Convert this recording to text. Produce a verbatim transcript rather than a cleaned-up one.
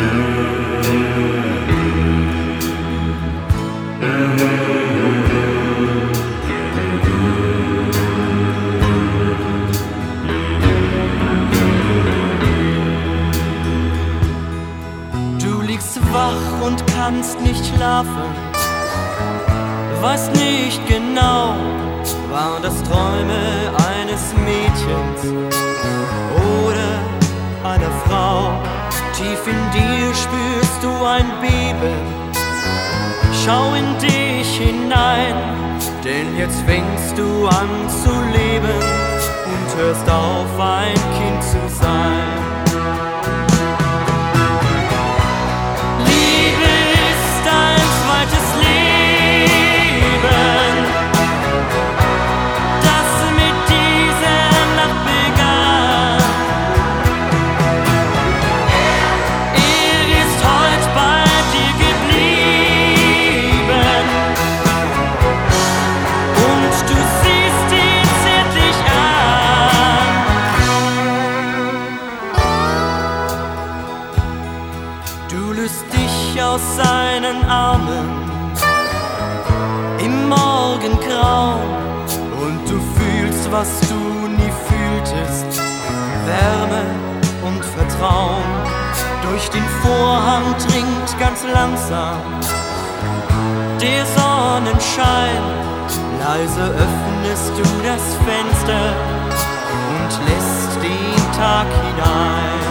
Wach und kannst nicht schlafen, weißt nicht genau, waren das Träume eines Mädchens oder einer Frau. Tief in dir spürst du ein Beben, schau in dich hinein, denn jetzt fängst du an zu leben und hörst auf, ein Kind zu sein. Du löst dich aus seinen Armen im Morgengrauen und du fühlst, was du nie fühltest, Wärme und Vertrauen. Durch den Vorhang dringt ganz langsam der Sonnenschein, leise öffnest du das Fenster und lässt den Tag hinein.